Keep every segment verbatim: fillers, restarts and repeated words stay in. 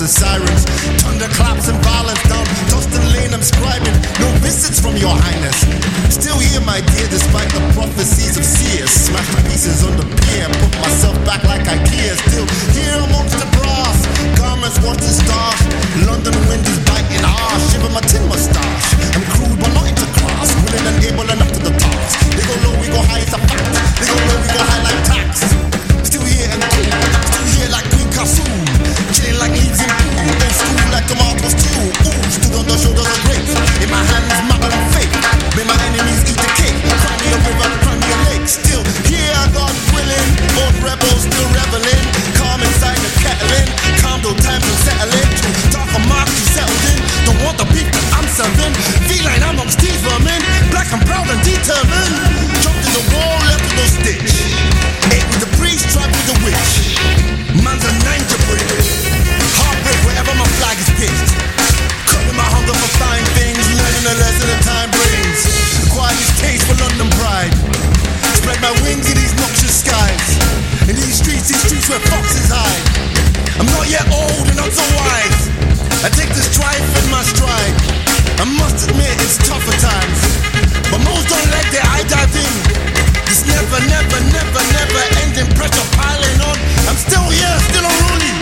the sirens. Thunderclaps and violence down Dustin Lane I'm scribing. No visits from your highness. Still here, my dear, despite the prophecies of seers. Smash my pieces on the pier, put myself back like IKEA. Still here amongst the brass, garments once in stars. London wind is biting harsh, shiver my tin mustache. I'm crude but not into class, willing and able and up to the task. They go low, we go high, it's a fact. They go low, we go high like tax. Still here and cool, still here like Queen Kassoon. Chilling like leaves in pool, old school like tomatoes too. Ooh, stood on the shoulders of grapes. In my hands, marble and fake. May my enemies eat the cake. Cry me a river, cry me a lake. Still here, God willing. Old rebels still reveling. Calm inside the kettling. Calm though times are settling. Too dark a mark you settled in. Don't want the beef that I'm serving. Feline amongst these vermin. Black and proud and determined. Jumped in the wall, left with no stitch. Ate with the priest, tried with the witch. Man's a ninja brick. Heartbreak wherever my flag is pitched. Cutting my hunger for fine things. Learning a lesson that time brings. Acquired this taste for London pride. Spread my wings in these noxious skies. In these streets, these streets where foxes hide. I'm not yet old and not so wise. I take this strife in my stride. I must admit it's tougher times, but most don't let their eye dive in. This never, never, never, never ending pressure piling on. I'm still here, still unruly.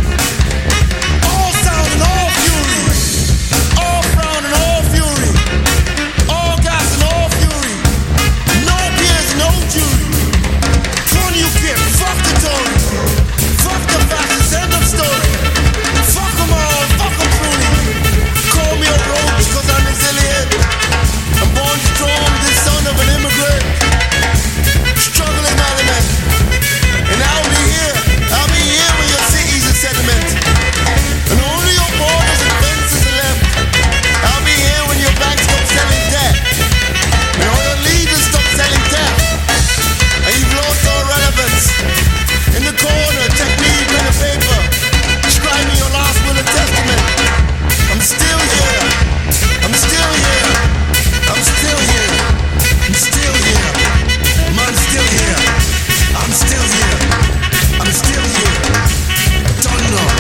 All sound and all fury. All frown and all fury. All gas and all fury. No peers, no jury. Fun you get, fuck the Tories. Fuck the fascists, end of story. Fuck them all, fuck them truly. Call me a roach cause I'm resilient. I'm born strong, the son of an immigrant. Struggling element. And I'll be here, I'll be here when your city's a sediment. And only your borders and fences are left. I'll be here when your banks stop selling debt. And all your leaders stop selling debt. And you've lost all relevance. In the corner, take me pen and paper. Scribe me your last will and testament. I'm still here. I'm still here. I'm still here. I'm still here. I'm still here. I'm still here. I'm still here. Don't know.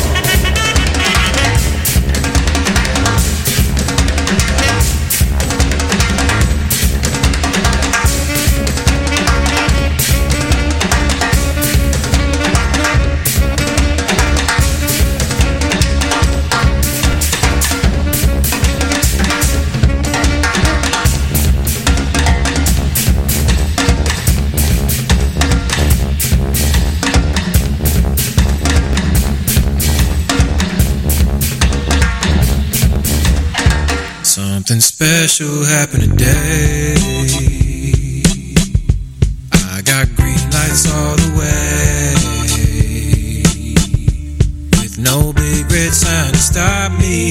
Something special happened today. I got green lights all the way, with no big red sign to stop me,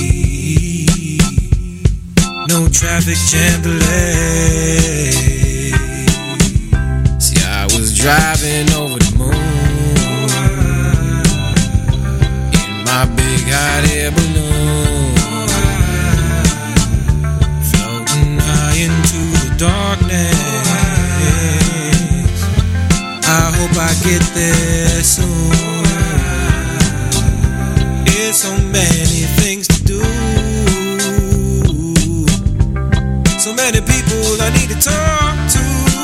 no traffic jam delay. See, I was driving over the moon in my big hot air balloon, into the darkness. I hope I get there soon. There's so many things to do, so many people I need to talk to,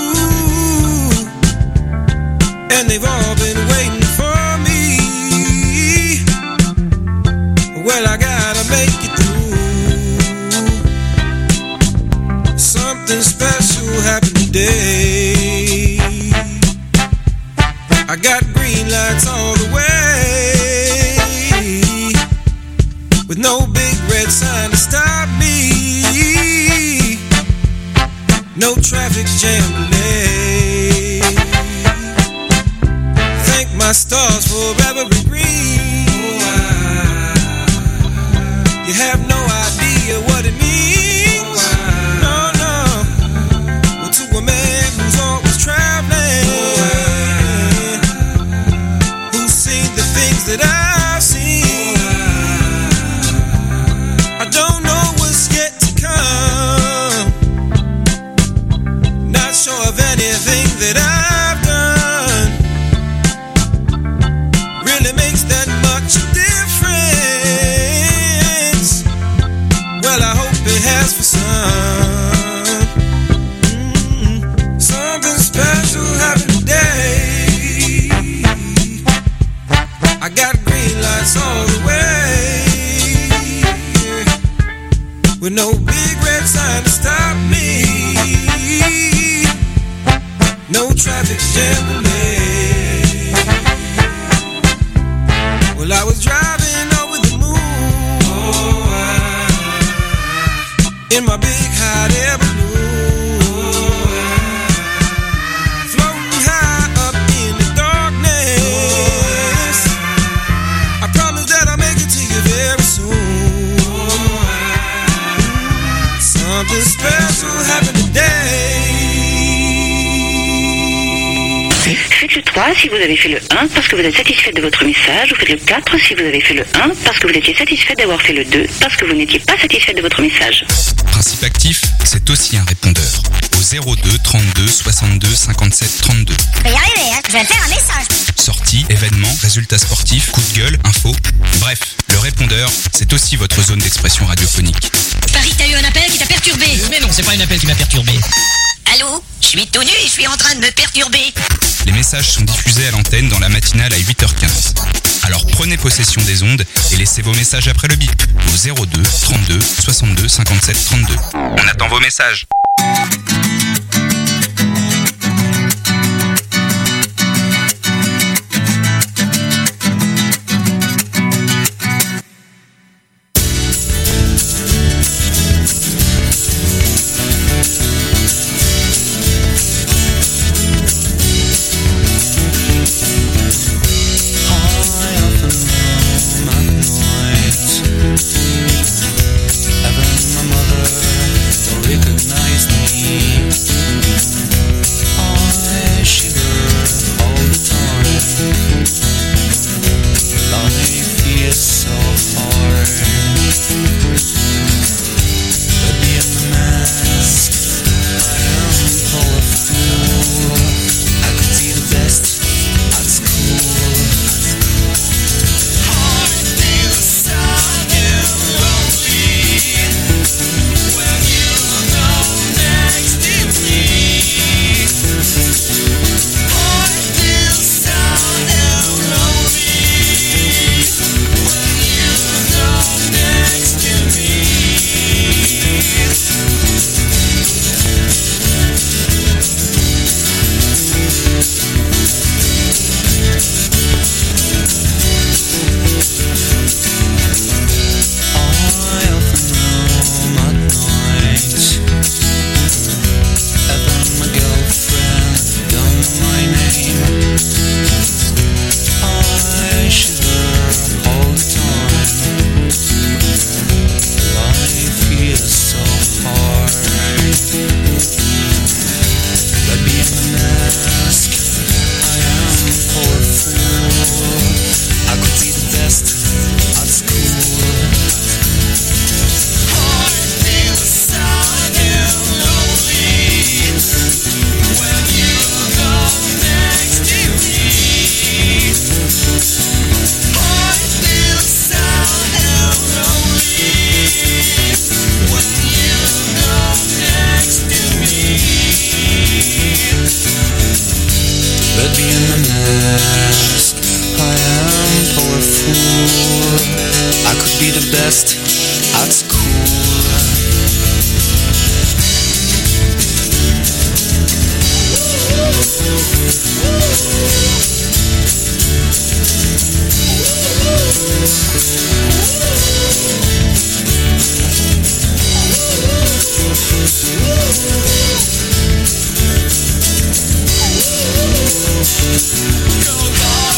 and they've all been waiting for me. Well, I gotta make it through. Something special happened today. I got green lights all the way, with no big red sign to stop me, no traffic jam delay. Thank my stars for every green. You have no idea what it means. A man who's always traveling, who's seen the things that I've seen. I don't know what's yet to come, not sure of anything that I've done really makes that much difference. with no big red sign to stop me. No traffic jam me. Well, I was driving over the moon, oh, I, in my big hot air balloon, oh, I, floating high up in the darkness. I promise that I'll make it to you very soon. Oh, I, something special happened today. Faites le trois si vous avez fait le un parce que vous êtes satisfait de votre message, ou faites le quatre si vous avez fait le un parce que vous étiez satisfait d'avoir fait le deux parce que vous n'étiez pas satisfait de votre message. Principe actif, c'est aussi un répondeur. Au zéro deux trente-deux soixante-deux cinquante-sept trente-deux. Je vais y arriver, hein. Je vais faire un message. Sorties, événements, résultats sportifs, coups de gueule, infos. Bref, le répondeur, c'est aussi votre zone d'expression radiophonique. Paris, t'as eu un appel qui t'a perturbé. Mais non, c'est pas un appel qui m'a perturbé. Allô? Je suis tout nu et je suis en train de me perturber. Les messages sont diffusés à l'antenne dans la matinale à huit heures quinze. Alors prenez possession des ondes et laissez vos messages après le bip au zéro deux trente-deux soixante-deux cinquante-sept trente-deux. On attend vos messages.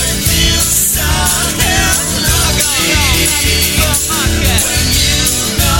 When you know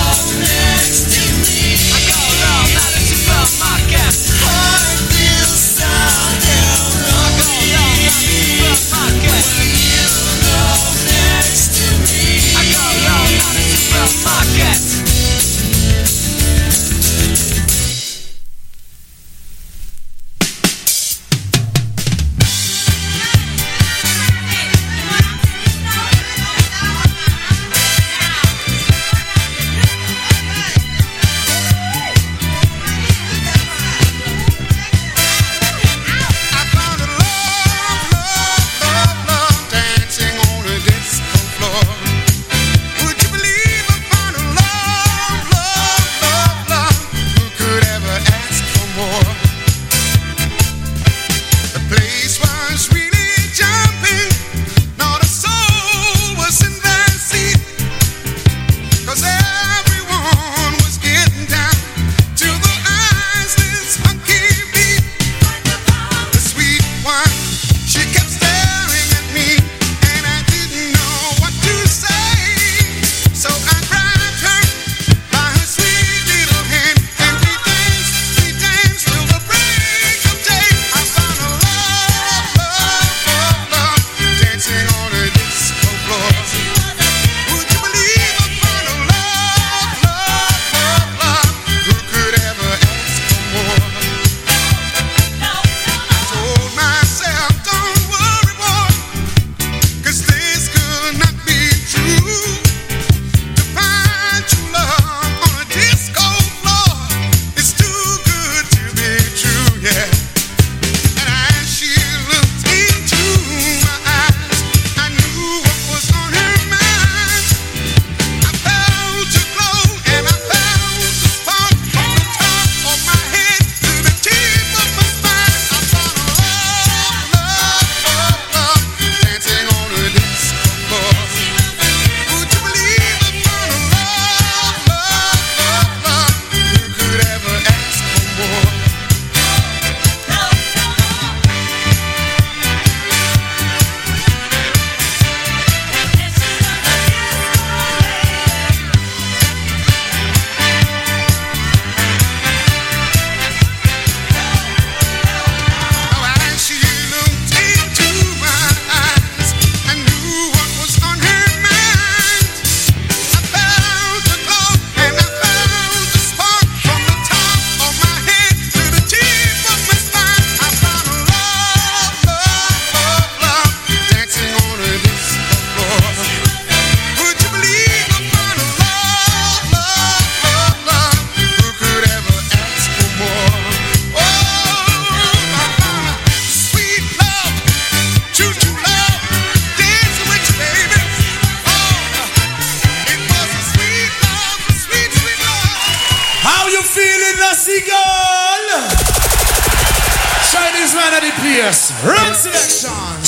feeling the seagull. Chinese man at the place. Run selection.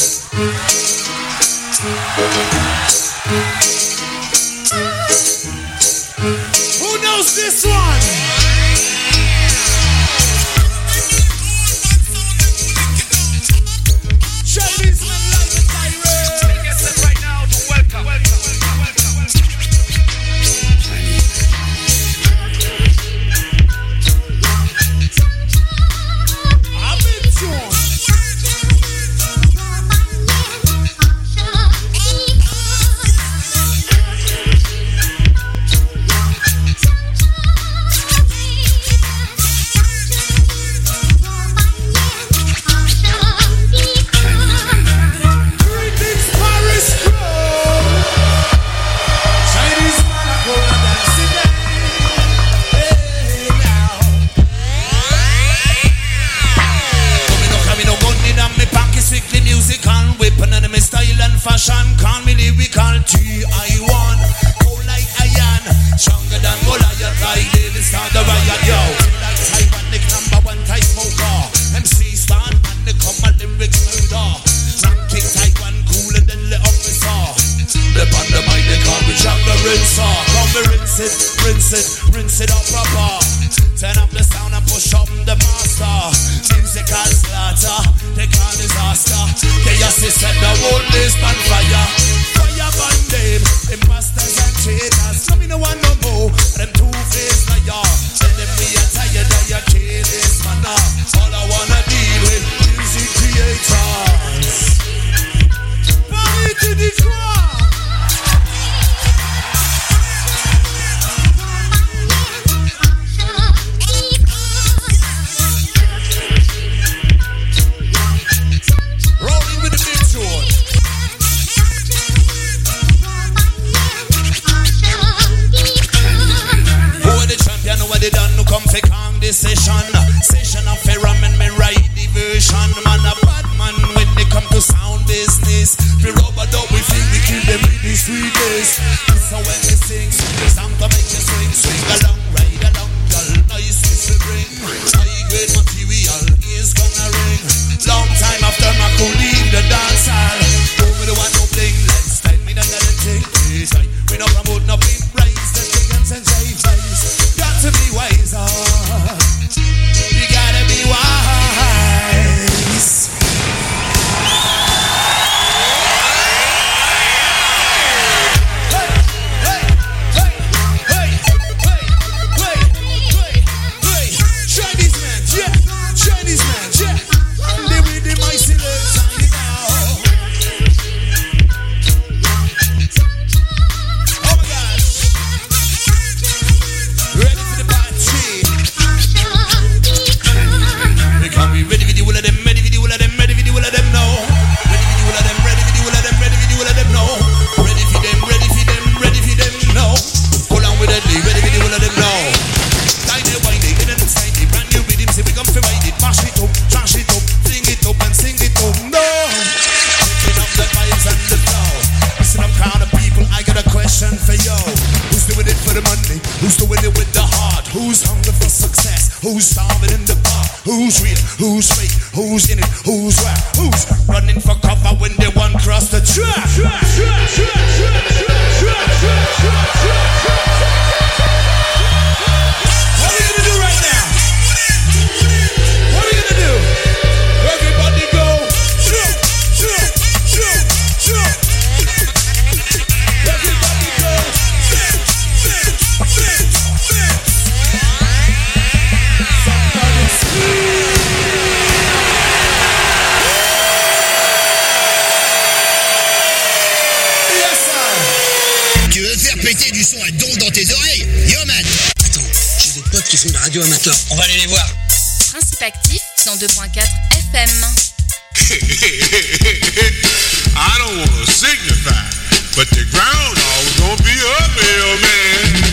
Who knows this one? Chinese man like the pirate. Get set right now to welcome. welcome, welcome, welcome. I'm in tune. Fashion, call me lyrical T I one. Cold like iron, stronger than Goliath. Like David, start the riot, yo. Like Taiwan, the number one type smoker. M C stand and they come at lyrics murder. Ranking Taiwan, cooler than the officer. The band of mine, they call me Jack the Rinser. Come me rinse it, rinse it, rinse it up proper. Turn up the sound and push up the master. Musical slaughter, they call disaster. Chaos is set the whole list on fire. Fire burn them, imposters and traitors. No me no one no more, them two-faced liars. Tell them we are tired of your careless manner. All I wanna deal with music creators. Party to the ground. Session, session of Ferramin, me write diversion. Man a bad man when they come to sound business. We rubber dub, we feel we kill them with the sweetest. So when they sing, sound to make you swing, swing along, ride along, girl, nice is the bring. High grade material is gonna ring. Long time after my cool leave the dance hall. Over the one no bling, let's time me down the thing. We no promote nothing, rise the chickens and jive face. Got to be wiser. You gotta be wise. Hey, hey, hey, hey, hey, hey, hey, hey. Chinese man, yeah. Chinese man, yeah. They with the mighty legs on it now. Oh my gosh. Ready for the party. Become we ready with all of them, ready with all of them, ready with all of them now. Ready with all of them, ready with all of them, ready with all of them now. Ready for them, ready for them, ready for them now. Hold on with that, ready with all of them now. Tie their wine, they get them inside, they brand new rhythm, say we come to ride it, mash it up, trash it up, fling it up and sing it up. No, picking up the vibes and the flow. Listen up, crowd of people, I got a question for you. Who's doing it for the money? Who's doing it with the heart? Who's hungry for success? Who's starving in the bar? Who's real? Who's fake? Who's in it? Who's rap? Who's running for cover when they want cross the track? What are you gonna do right now? What are you gonna do? Everybody go. Jump, jump, jump, jump. Everybody go. Bam, bam, bam, bam. Somebody scream. Yes, sir. Tu veux faire péter du son à don dans tes oreilles? Yo man! Attends, j'ai des potes qui font de la radio amateur. On va aller les voir. Principe actif cent deux point quatre F M. I don't want to signify, but the ground always gonna be uphill, man.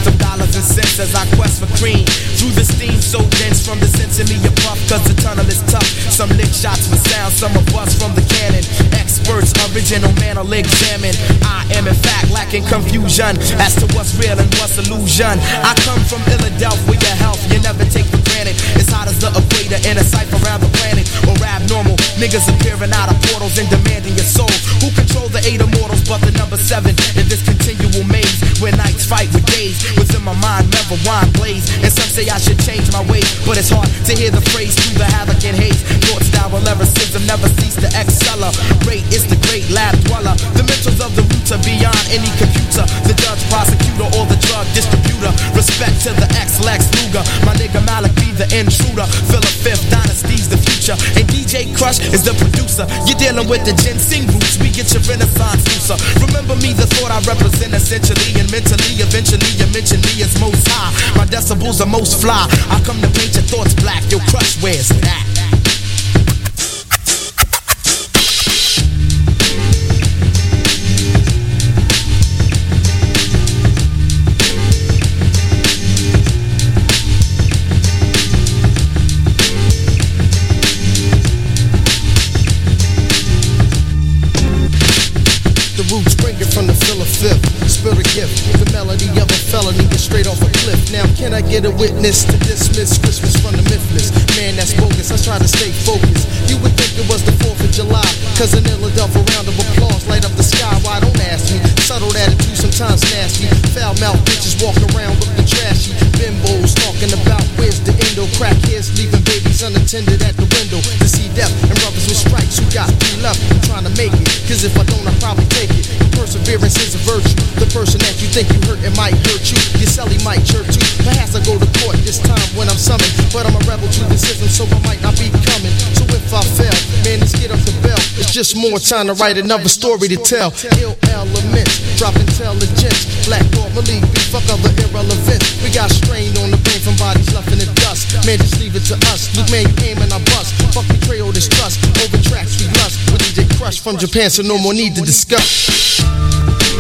labyrinth of dollars and cents as I quest for cream. Through the steam so dense from the sense of me a puff, cause the tunnel is tough. Some lick shots for sound, some of us from the cannon. Experts, original man will examine. I am in fact lacking confusion as to what's real and what's illusion. I come from Philadelphia, health you never take for granted. It's hot as the equator in a cipher around the planet. Or abnormal niggas appearing out of portals and demanding your soul. Who control the eight immortals but the number seven in this continual maze where nights fight with days? Within my mind never wine blaze. And some say I should change my ways, but it's hard to hear the phrase through the havoc and haze. Thought style lyricism never cease to accelerate. It's the great lab dweller. The mentals of the roots are beyond any computer. The judge, prosecutor, or the drug distributor. Respect to the ex-Lex Luger. My nigga Malik be the intruder. Philip Fifth Dynasty's the future. And D J Crush is the producer. You're dealing with the ginseng roots. We get your renaissance juicer. Remember me, the thought I represent essentially and mentally. Eventually you mention me as most high. My decibels are most fly. I come to paint your thoughts black. Yo, Crush, where's that? Roots bring it from the Philip Fifth. Spill a gift, the melody of a felony is straight off a cliff. Now can I get a witness to dismiss Christmas from the mythless? Man, that's bogus, I try to stay focused. You would think it was the fourth of July, cause an Philadelphia round of applause light up the sky. Why don't ask me? Subtle attitude, sometimes nasty. Foul mouth bitches walk around looking trashy. Bimbos talking about where's the endo. Crackheads leaving babies unattended at the window to see death. And brothers with stripes who got three left. I'm trying to make it, cause if I don't I probably take it. Perseverance is a virtue. The person that you think you hurt, it might hurt you. Your celly might jerk too. Perhaps I go to court this time when I'm summoned. But I'm a rebel to the system, so I might not be coming. So if I fail, man, let's get up the bell. It's just more time to write another story to tell. Ill elements, drop intelligence. Black Thought, Malik, be fuck other irrelevant. We got strained on the brain from bodies left in the dust. Man, just leave it to us. Look, man, you aim and I bust. Fuck betrayal, distrust. Over tracks we lust. With D J Crush from Japan, so no more need to discuss.